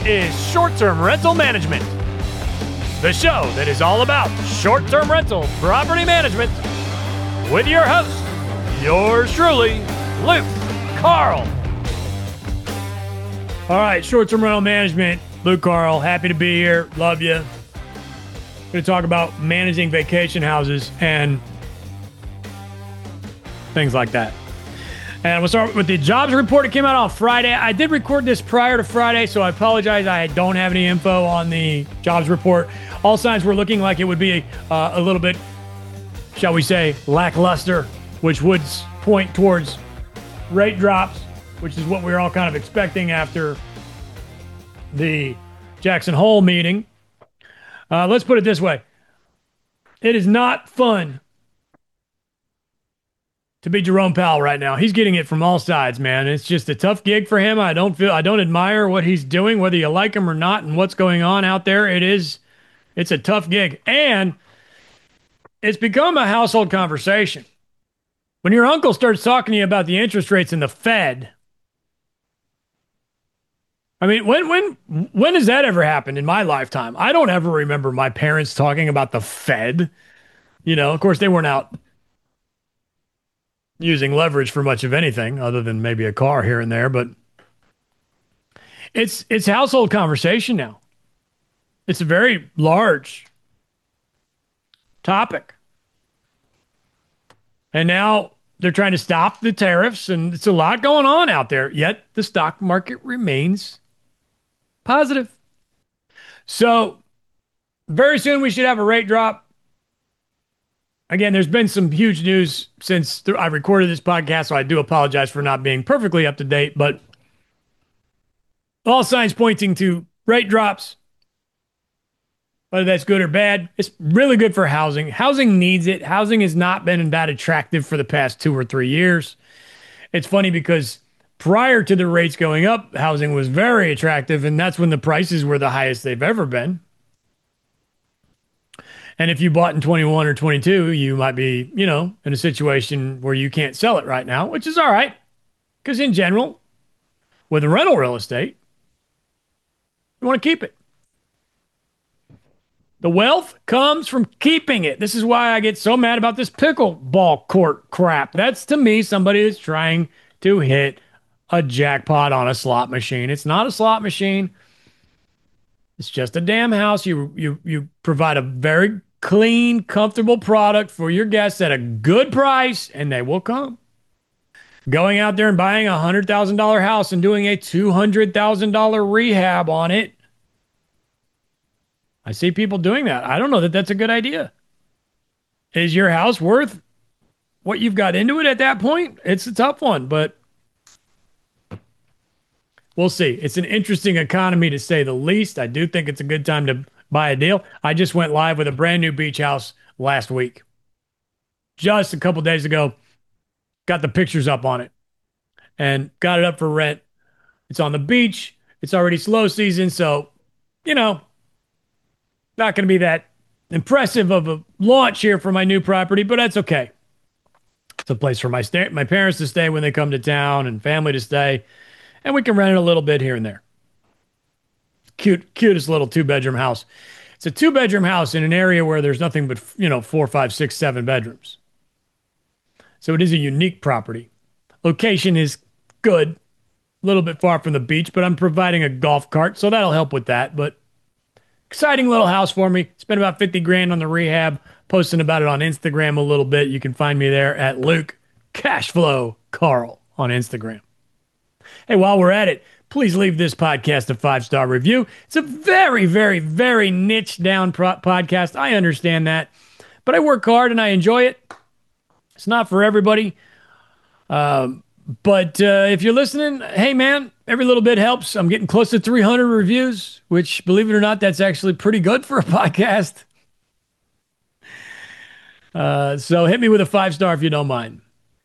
is Short-Term Rental Management, the show that is all about short-term rental property management with your host, yours truly, Luke Carl. All right, Short-Term Rental Management, Luke Carl, happy to be here. Love you. Going to talk about managing vacation houses and things like that. And we'll start with the jobs report. It came out on Friday. I did record this prior to Friday, so I apologize. I don't have any info on the jobs report. All signs were looking like it would be a little bit, shall we say, lackluster, which would point towards rate drops, which is what we were all kind of expecting after the Jackson Hole meeting. Let's put it this way. It is not fun to be Jerome Powell right now. He's getting it from all sides, man. It's just a tough gig for him. I don't admire what he's doing, whether you like him or not, and what's going on out there. It's a tough gig. And it's become a household conversation. When your uncle starts talking to you about the interest rates in the Fed, I mean, when has that ever happened in my lifetime? I don't ever remember my parents talking about the Fed. You know, of course, they weren't out using leverage for much of anything other than maybe a car here and there, but it's household conversation now. It's a very large topic. And now they're trying to stop the tariffs, and it's a lot going on out there, yet the stock market remains positive. So very soon we should have a rate drop. Again, there's been some huge news since I recorded this podcast, so I do apologize for not being perfectly up to date, but all signs pointing to rate drops. Whether that's good or bad, it's really good for housing. Housing needs it. Housing has not been that attractive for the past 2 or 3 years. It's funny because prior to the rates going up, housing was very attractive, and that's when the prices were the highest they've ever been. And if you bought in 21 or 22, you might be, in a situation where you can't sell it right now, which is all right. Because in general, with rental real estate, you want to keep it. The wealth comes from keeping it. This is why I get so mad about this pickleball court crap. That's, to me, somebody that's trying to hit a jackpot on a slot machine. It's not a slot machine. It's just a damn house. You provide a very clean, comfortable product for your guests at a good price, and they will come. Going out there and buying a $100,000 house and doing a $200,000 rehab on it. I see people doing that. I don't know that that's a good idea. Is your house worth what you've got into it at that point? It's a tough one, but we'll see. It's an interesting economy, to say the least. I do think it's a good time to buy a deal. I just went live with a brand new beach house last week. Just a couple days ago, got the pictures up on it and got it up for rent. It's on the beach. It's already slow season, so, not going to be that impressive of a launch here for my new property, but that's okay. It's a place for my parents to stay when they come to town and family to stay, and we can rent it a little bit here and there. Cutest little 2-bedroom house. It's a 2-bedroom house in an area where there's nothing but, 4, 5, 6, 7 bedrooms. So it is a unique property. Location is good. A little bit far from the beach, but I'm providing a golf cart, so that'll help with that. But exciting little house for me. Spent about $50,000 on the rehab. Posting about it on Instagram a little bit. You can find me there at Luke Cashflow Carl on Instagram. Hey, while we're at it, please leave this podcast a 5-star review. It's a very, very, very niche down podcast. I understand that, but I work hard and I enjoy it. It's not for everybody. But if you're listening, hey man, every little bit helps. I'm getting close to 300 reviews, which, believe it or not, that's actually pretty good for a podcast. So hit me with a 5-star if you don't mind.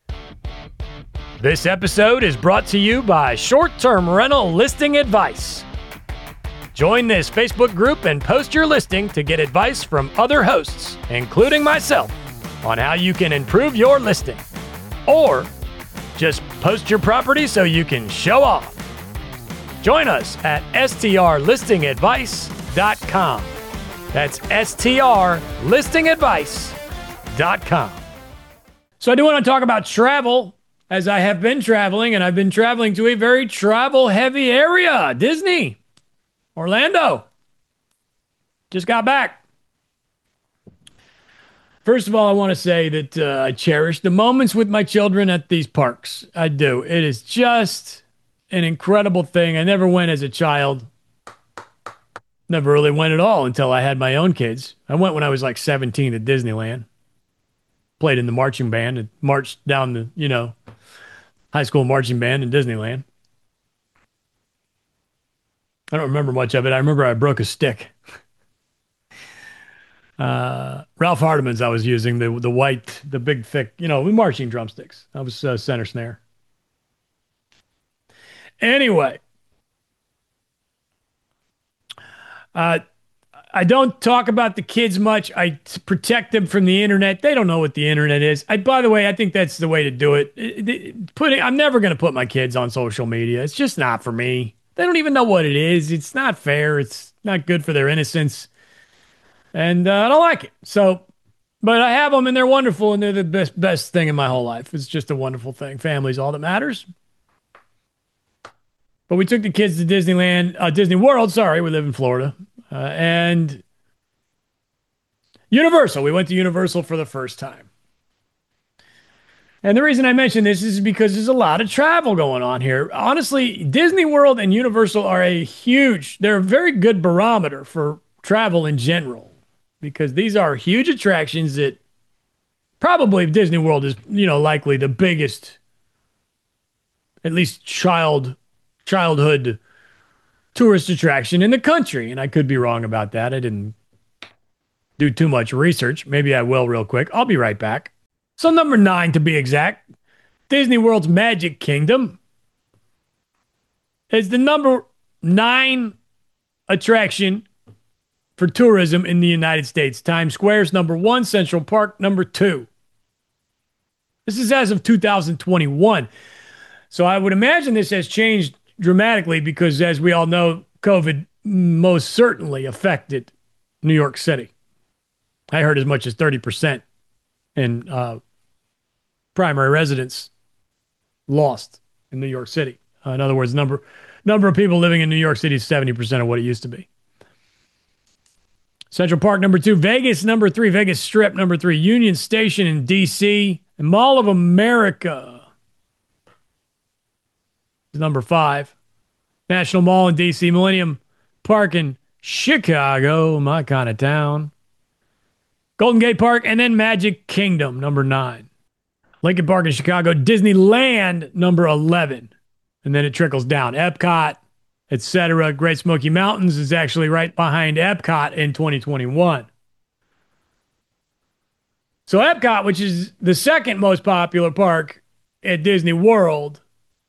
This episode is brought to you by Short-Term Rental Listing Advice. Join this Facebook group and post your listing to get advice from other hosts, including myself, on how you can improve your listing. Or just post your property so you can show off. Join us at strlistingadvice.com. That's strlistingadvice.com. So I do want to talk about travel, as I have been traveling, and I've been traveling to a very travel-heavy area, Disney, Orlando. Just got back. First of all, I want to say that I cherish the moments with my children at these parks. I do. It is just an incredible thing. I never went as a child. Never really went at all until I had my own kids. I went when I was like 17 to Disneyland. Played in the marching band and marched down the, high school marching band in Disneyland. I don't remember much of it. I remember I broke a stick. Ralph Hardman's I was using, the white, the big, thick, marching drumsticks. I was center snare. Anyway, I don't talk about the kids much. I protect them from the internet. They don't know what the internet is. By the way, I think that's the way to do it. I'm never going to put my kids on social media. It's just not for me. They don't even know what it is. It's not fair. It's not good for their innocence. And I don't like it. So, but I have them and they're wonderful and they're the best thing in my whole life. It's just a wonderful thing. Family's all that matters. But we took the kids to Disneyland, Disney World. Sorry, we live in Florida. And Universal. We went to Universal for the first time. And the reason I mention this is because there's a lot of travel going on here. Honestly, Disney World and Universal are they're a very good barometer for travel in general, because these are huge attractions that probably Disney World is, likely the biggest, at least childhood tourist attraction in the country. And I could be wrong about that. I didn't do too much research. Maybe I will real quick. I'll be right back. So number 9, to be exact, Disney World's Magic Kingdom is the number 9 attraction for tourism in the United States. Times Square's number 1, Central Park number 2. This is as of 2021. So I would imagine this has changed dramatically because, as we all know, COVID most certainly affected New York City. I heard as much as 30% in primary residents lost in New York City. In other words, number of people living in New York City is 70% of what it used to be. Central Park number 2, Vegas number 3, Vegas Strip number 3, Union Station in D.C., and Mall of America is number 5. National Mall in D.C., Millennium Park in Chicago, my kind of town, Golden Gate Park, and then Magic Kingdom number 9. Lincoln Park in Chicago, Disneyland number 11. And then it trickles down. Epcot, etc. Great Smoky Mountains is actually right behind Epcot in 2021. So Epcot, which is the second most popular park at Disney World,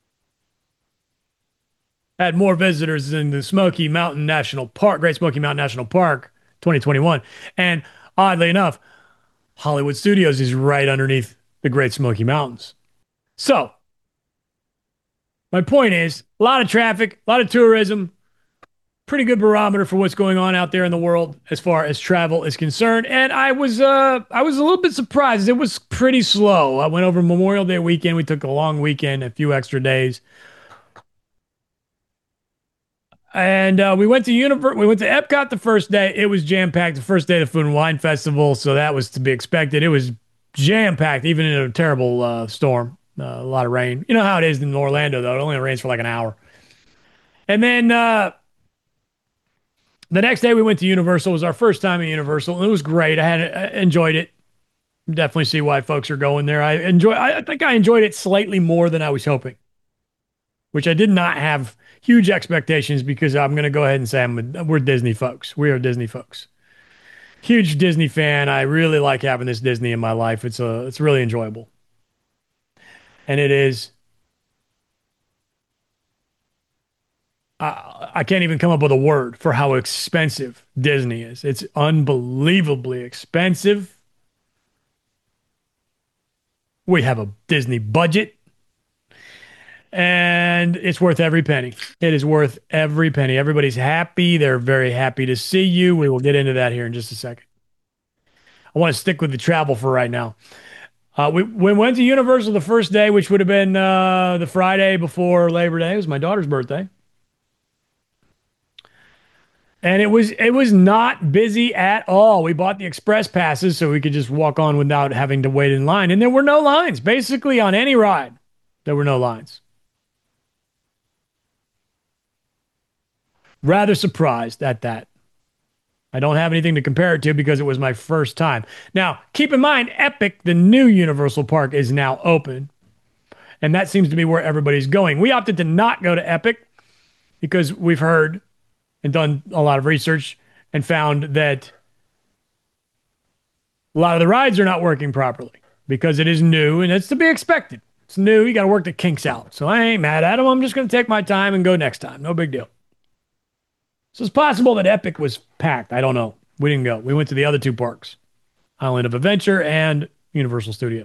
had more visitors than the Smoky Mountain National Park, Great Smoky Mountain National Park 2021. And oddly enough, Hollywood Studios is right underneath the Great Smoky Mountains. So, my point is, a lot of traffic, a lot of tourism, pretty good barometer for what's going on out there in the world as far as travel is concerned. And I was a little bit surprised. It was pretty slow. I went over Memorial Day weekend. We took a long weekend, a few extra days. And we went to Epcot the first day. It was jam-packed. The first day of the Food and Wine Festival, so that was to be expected. It was jam-packed, even in a terrible storm. A lot of rain. You know how it is in Orlando, though. It only rains for like an hour. And then the next day we went to Universal. It was our first time at Universal, and it was great. I enjoyed it. Definitely see why folks are going there. I think I enjoyed it slightly more than I was hoping, which I did not have huge expectations, because I'm going to go ahead and say we're Disney folks. We are Disney folks. Huge Disney fan. I really like having this Disney in my life. It's really enjoyable. And it is. I can't even come up with a word for how expensive Disney is. It's unbelievably expensive. We have a Disney budget. And it's worth every penny. It is worth every penny. Everybody's happy. They're very happy to see you. We will get into that here in just a second. I want to stick with the travel for right now. We went to Universal the first day, which would have been the Friday before Labor Day. It was my daughter's birthday. And it was not busy at all. We bought the express passes so we could just walk on without having to wait in line. And there were no lines. Basically, on any ride, there were no lines. Rather surprised at that. I don't have anything to compare it to because it was my first time. Now, keep in mind, Epic, the new Universal Park, is now open. And that seems to be where everybody's going. We opted to not go to Epic because we've heard and done a lot of research and found that a lot of the rides are not working properly because it is new and it's to be expected. It's new. You got to work the kinks out. So I ain't mad at them. I'm just going to take my time and go next time. No big deal. So it's possible that Epic was packed. I don't know. We didn't go. We went to the other two parks, Island of Adventure and Universal Studios.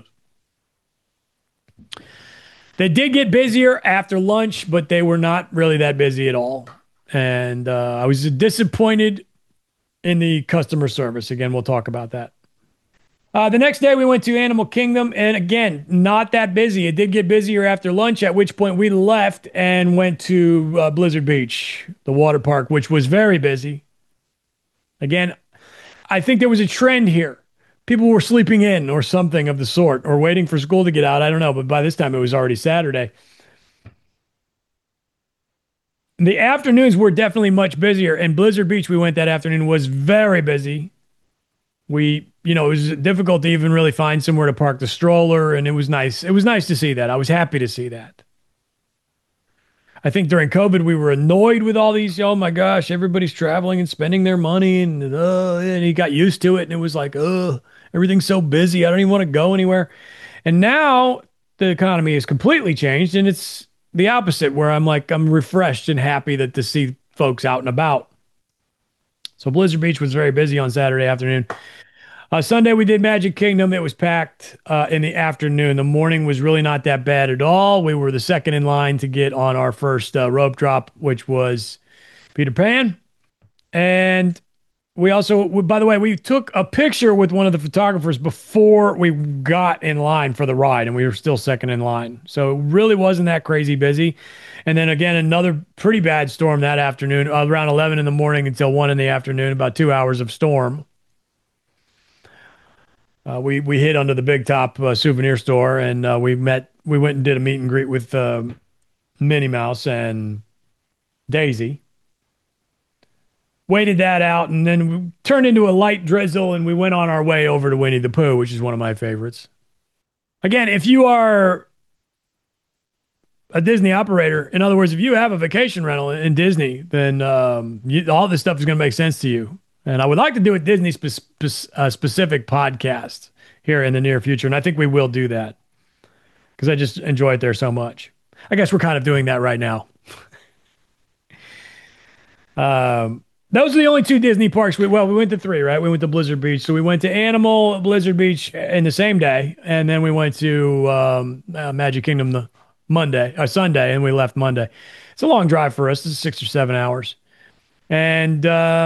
They did get busier after lunch, but they were not really that busy at all. And I was disappointed in the customer service. Again, we'll talk about that. The next day, we went to Animal Kingdom, and again, not that busy. It did get busier after lunch, at which point we left and went to Blizzard Beach, the water park, which was very busy. Again, I think there was a trend here. People were sleeping in or something of the sort, or waiting for school to get out. I don't know, but by this time, it was already Saturday. The afternoons were definitely much busier, and Blizzard Beach, we went that afternoon, was very busy. It was difficult to even really find somewhere to park the stroller, and it was nice. It was nice to see that. I was happy to see that. I think during COVID, we were annoyed with all these. Oh my gosh, everybody's traveling and spending their money, and you got used to it, and it was like, everything's so busy. I don't even want to go anywhere. And now the economy has completely changed, and it's the opposite, where I'm refreshed and happy that to see folks out and about. So Blizzard Beach was very busy on Saturday afternoon. Sunday we did Magic Kingdom. It was packed in the afternoon. The morning was really not that bad at all. We were the second in line to get on our first rope drop, which was Peter Pan. And by the way, we took a picture with one of the photographers before we got in line for the ride, and we were still second in line. So it really wasn't that crazy busy. And then again, another pretty bad storm that afternoon, around 11 in the morning until 1 in the afternoon, about 2 hours of storm. We hid under the Big Top souvenir store, and we went and did a meet and greet with Minnie Mouse and Daisy. Waited that out, and then we turned into a light drizzle, and we went on our way over to Winnie the Pooh, which is one of my favorites. Again, if you are a Disney operator, in other words, if you have a vacation rental in Disney, then all this stuff is going to make sense to you. And I would like to do a Disney specific podcast here in the near future. And I think we will do that because I just enjoy it there so much. I guess we're kind of doing that right now. Those are the only two Disney parks. We went to three, right? We went to Blizzard Beach. So we went to Animal, Blizzard Beach in the same day. And then we went to Magic Kingdom the Sunday, and we left Monday. It's a long drive for us. It's 6 or 7 hours. And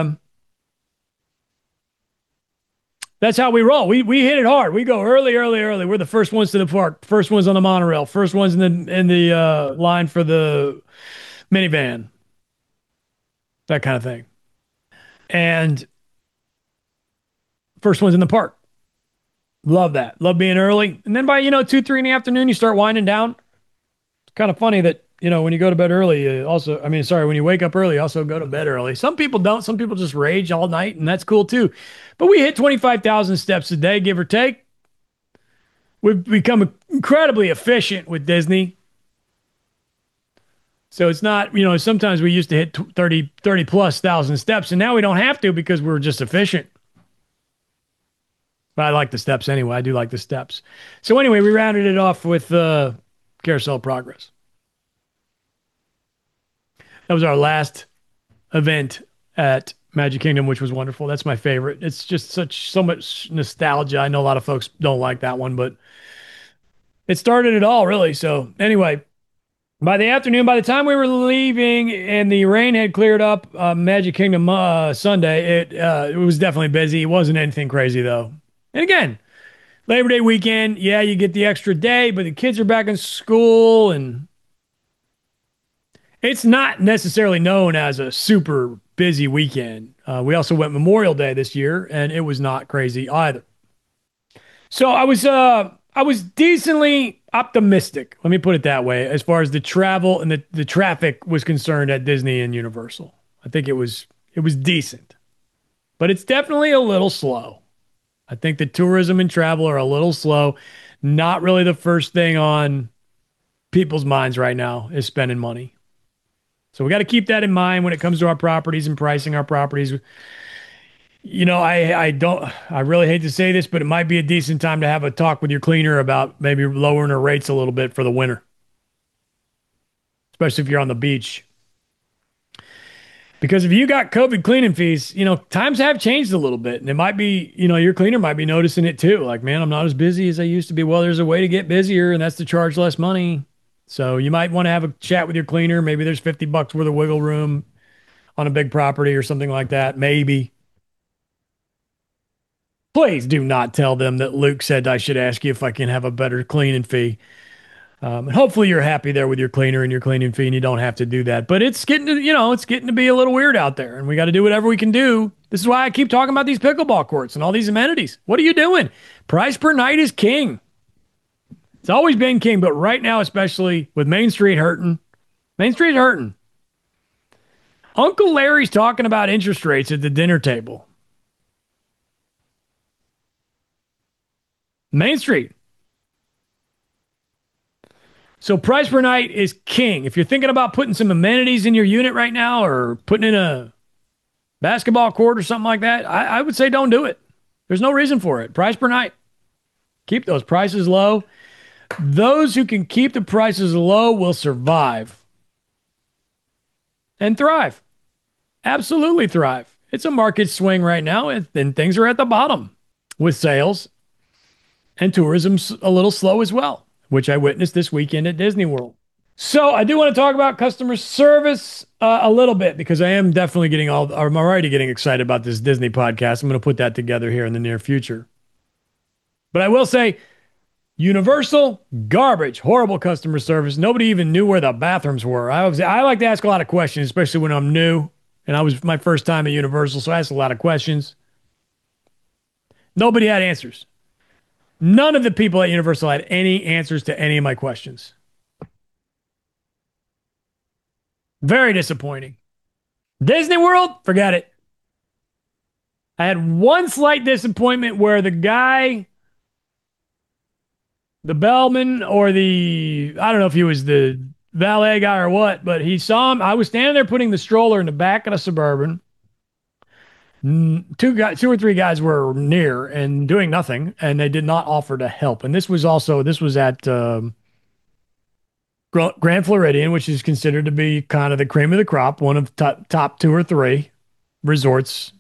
that's how we roll. We hit it hard. We go early, early, early. We're the first ones to the park, first ones on the monorail, first ones in the line for the minivan, that kind of thing, and first ones in the park. Love that. Love being early. And then by 2, 3 in the afternoon, you start winding down. It's kind of funny that when you go to bed early, when you wake up early, also go to bed early. Some people don't. Some people just rage all night, and that's cool too. But we hit 25,000 steps a day, give or take. We've become incredibly efficient with Disney. So it's not, sometimes we used to hit 30 plus thousand steps, and now we don't have to because we're just efficient. But I like the steps anyway. I do like the steps. So anyway, we rounded it off with Carousel Progress. That was our last event at Magic Kingdom, which was wonderful. That's my favorite. It's just so much nostalgia. I know a lot of folks don't like that one, but it started it all, really. So anyway, By the afternoon, by the time we were leaving and the rain had cleared up, Magic Kingdom Sunday, it was definitely busy. It wasn't anything crazy though. And again, Labor Day weekend, yeah, you get the extra day, but the kids are back in school and it's not necessarily known as a super busy weekend. We also went Memorial Day this year, and it was not crazy either. So I was decently optimistic. Let me put it that way, as far as the travel and the traffic was concerned at Disney and Universal. I think it was decent, but it's definitely a little slow. I think the tourism and travel are a little slow. Not really the first thing on people's minds right now is spending money. So we got to keep that in mind when it comes to our properties and pricing our properties. I really hate to say this, but it might be a decent time to have a talk with your cleaner about maybe lowering her rates a little bit for the winter, especially if you're on the beach. Because if you got COVID cleaning fees, times have changed a little bit. And it might be, your cleaner might be noticing it too. Like, man, I'm not as busy as I used to be. Well, there's a way to get busier, and that's to charge less money. So you might want to have a chat with your cleaner. Maybe there's $50 worth of wiggle room on a big property or something like that. Maybe. Please do not tell them that Luke said I should ask you if I can have a better cleaning fee. And hopefully you're happy there with your cleaner and your cleaning fee and you don't have to do that. But it's getting to be a little weird out there and we got to do whatever we can do. This is why I keep talking about these pickleball courts and all these amenities. What are you doing? Price per night is king. It's always been king, but right now, especially with Main Street hurting, Main Street hurting. Uncle Larry's talking about interest rates at the dinner table. Main Street. So price per night is king. If you're thinking about putting some amenities in your unit right now or putting in a basketball court or something like that, I would say don't do it. There's no reason for it. Price per night. Keep those prices low. Those who can keep the prices low will survive and thrive. Absolutely thrive. It's a market swing right now, and things are at the bottom with sales and tourism's a little slow as well, which I witnessed this weekend at Disney World. So I do want to talk about customer service a little bit because I am definitely I'm already getting excited about this Disney podcast. I'm going to put that together here in the near future. But I will say, Universal garbage, horrible customer service. Nobody even knew where the bathrooms were. I like to ask a lot of questions, especially when I'm new, and I was my first time at Universal, so I asked a lot of questions. Nobody had answers. None of the people at Universal had any answers to any of my questions. Very disappointing. Disney World, forget it. I had one slight disappointment where the bellman or I don't know if he was the valet guy or what, but he saw him. I was standing there putting the stroller in the back of the Suburban. Two or three guys were near and doing nothing, and they did not offer to help. And this was at Grand Floridian, which is considered to be kind of the cream of the crop, one of top two or three resorts,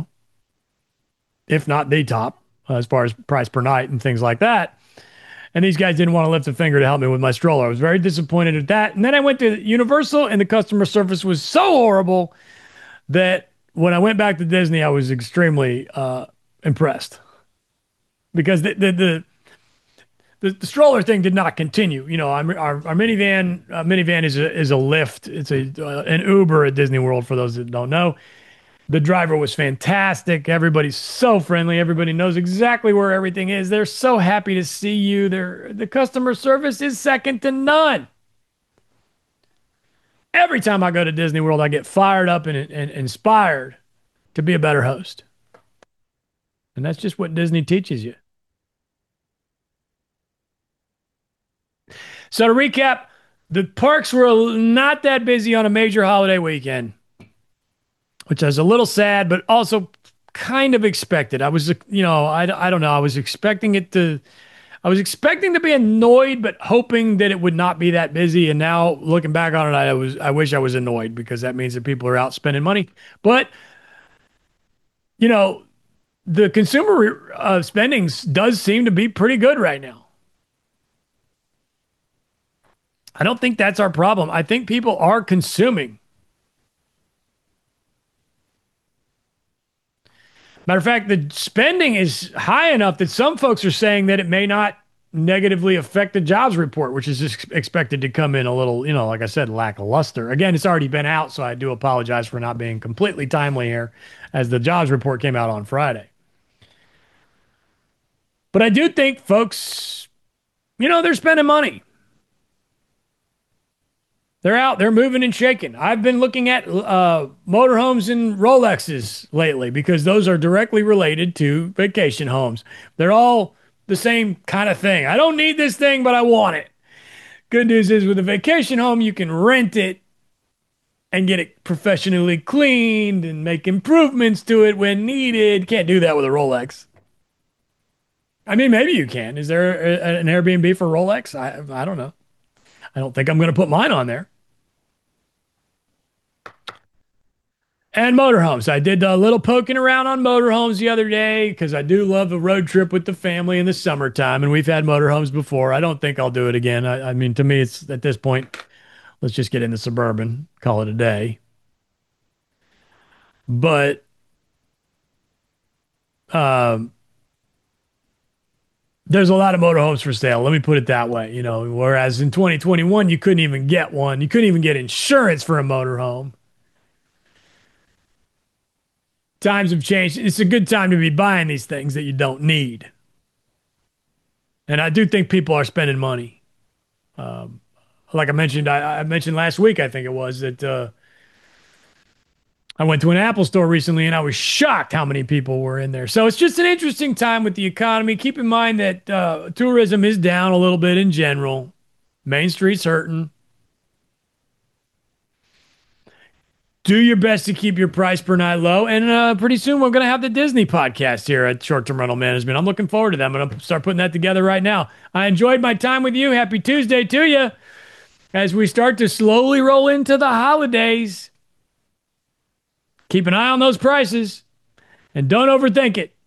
if not the top, as far as price per night and things like that. And these guys didn't want to lift a finger to help me with my stroller. I was very disappointed at that. And then I went to Universal, and the customer service was so horrible that when I went back to Disney, I was extremely impressed because the stroller thing did not continue. Our minivan is a Lyft. It's an Uber at Disney World for those that don't know. The driver was fantastic. Everybody's so friendly. Everybody knows exactly where everything is. They're so happy to see you. The customer service is second to none. Every time I go to Disney World, I get fired up and inspired to be a better host. And that's just what Disney teaches you. So to recap, the parks were not that busy on a major holiday weekend, which is a little sad, but also kind of expected. I don't know. I was expecting to be annoyed, but hoping that it would not be that busy. And now looking back on it, I wish I was annoyed because that means that people are out spending money. But, you know, the consumer spending does seem to be pretty good right now. I don't think that's our problem. I think people are consuming. Matter of fact, the spending is high enough that some folks are saying that it may not negatively affect the jobs report, which is just expected to come in a little, like I said, lackluster. Again, it's already been out, so I do apologize for not being completely timely here as the jobs report came out on Friday. But I do think folks, they're spending money. They're out, they're moving and shaking. I've been looking at motorhomes and Rolexes lately because those are directly related to vacation homes. They're all the same kind of thing. I don't need this thing, but I want it. Good news is with a vacation home, you can rent it and get it professionally cleaned and make improvements to it when needed. Can't do that with a Rolex. I mean, maybe you can. Is there an Airbnb for Rolex? I don't know. I don't think I'm going to put mine on there. And motorhomes. I did a little poking around on motorhomes the other day because I do love a road trip with the family in the summertime, and we've had motorhomes before. I don't think I'll do it again. I mean, to me, it's at this point, let's just get into suburban, call it a day. But um, there's a lot of motorhomes for sale. Let me put it that way. Whereas in 2021, you couldn't even get one. You couldn't even get insurance for a motorhome. Times have changed. It's a good time to be buying these things that you don't need. And I do think people are spending money. Um, like I mentioned, I mentioned last week, I think it was, that I went to an Apple store recently and I was shocked how many people were in there. So it's just an interesting time with the economy. Keep in mind that tourism is down a little bit in general. Main Street's hurting. Do your best to keep your price per night low. And pretty soon we're going to have the Disney podcast here at Short Term Rental Management. I'm looking forward to that. I'm going to start putting that together right now. I enjoyed my time with you. Happy Tuesday to you as we start to slowly roll into the holidays. Keep an eye on those prices and don't overthink it.